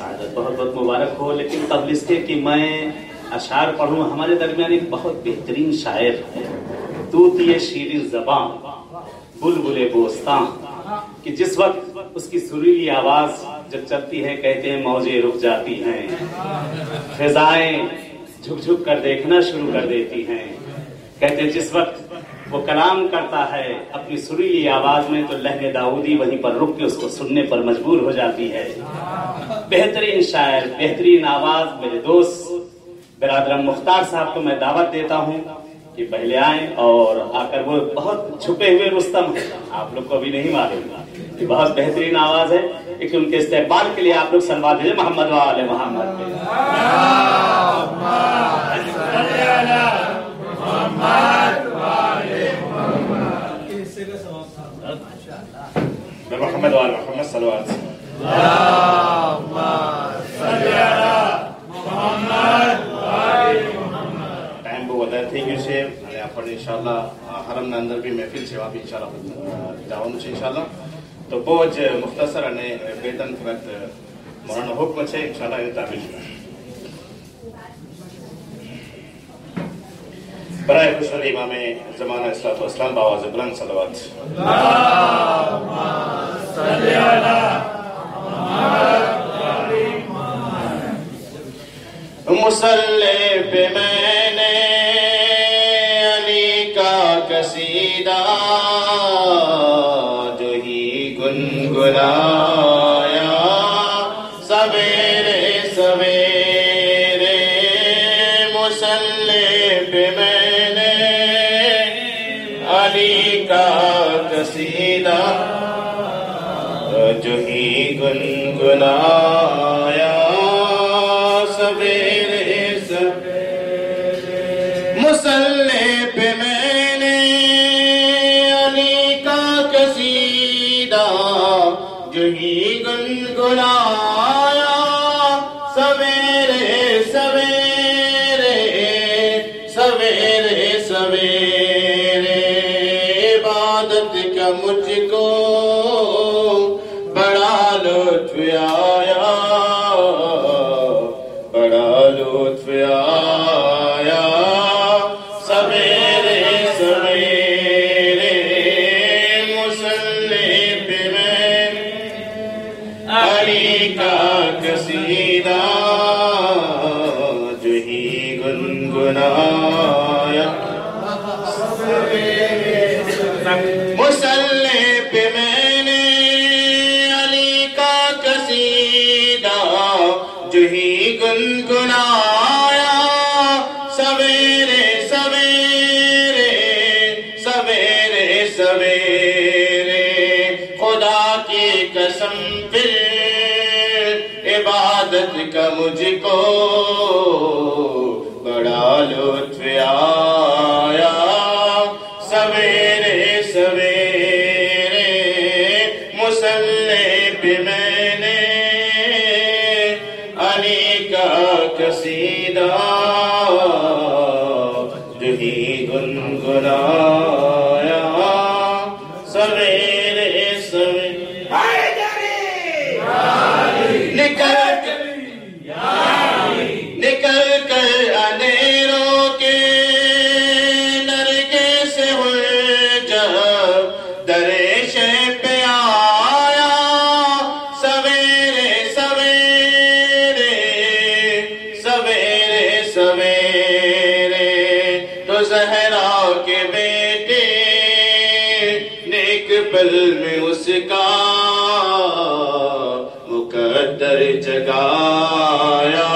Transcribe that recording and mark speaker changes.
Speaker 1: سعادت بہت بہت مبارک ہو. لیکن قبل اس کے کہ میں اشعار پڑھوں، ہمارے درمیان ایک بہت بہترین شاعر ہے، طوطی شیریں زباں بلبل بوستاں، کہ جس وقت اس کی سریلی آواز جب چلتی ہے کہتے ہیں موجیں رک جاتی ہیں، فضائیں جھک جھک کر دیکھنا شروع کر دیتی ہیں. کہتے ہیں جس وقت وہ کلام کرتا ہے اپنی سریلی آواز میں تو لہن داؤدی وہیں پر رک کے اس کو سننے پر مجبور ہو جاتی ہے. بہترین شاعر، بہترین آواز، میرے دوست برادرم مختار صاحب کو میں دعوت دیتا ہوں کہ پہلے آئیں اور آ کر، وہ بہت چھپے ہوئے رستم ہیں، آپ لوگ کو ابھی نہیں معلوم، یہ بہت بہترین آواز ہے. لیکن ان کے استقبال کے لیے آپ لوگ سلوات بھیجیں محمد و آل محمد پہ. محمد و آل محمد صلوات. ٹائم بہت ہے، تھینک یو شیف. આપણે ઇન્શાલ્લાહ હરમના અંદર બી મહેફિલ છે વાપી ઇન્શાલ્લાહ જવાનું છે ઇન્શાલ્લાહ. તો બહુ જ મુખ્તસર અને બેતન ફરત મોરાનો હુકમ છે ઇન્શાલ્લાહ એ તાબીલ برائے خوشحالی امام زمانہ اصلاۃ و اسلام باواز بلند صلوات. مصلی پہ میں نے علی کا قصیدہ جو ہی گنگنایا سویرے سویرے. مصلی پہ میں نے علی کا قصیدہ جو ہی گنگنایا سویرے سویرے. مصلی پہ میں نے علی کا قصیدہ جو ہی گنگنایا سویرے سویرے سویرے سویرے. عبادت کا مجھ کو بڑا لطف آیا، بڑا لطف آیا سویرے سویرے. مصلی پہ میں علی کا قصیدہ جو ہی گنگنایا. مصلی پہ میں نے علی کا قصیدہ جو ہی گنگنایا سویرے سویرے سویرے سویرے. خدا کی قسم پھر عبادت کا مجھ کو بڑا لطف آیا سویرے سویرے. مصلی پہ میں نے علی کا قصیدہ جو ہی گنگنایا سویرے سویرے. نکل کر اندھیروں کے نرگے سے جب دریشے پہ آیا سویرے سویرے سویرے سویرے. تو زہرا کے بیٹے نیک پل میں اس کا مقدر جگایا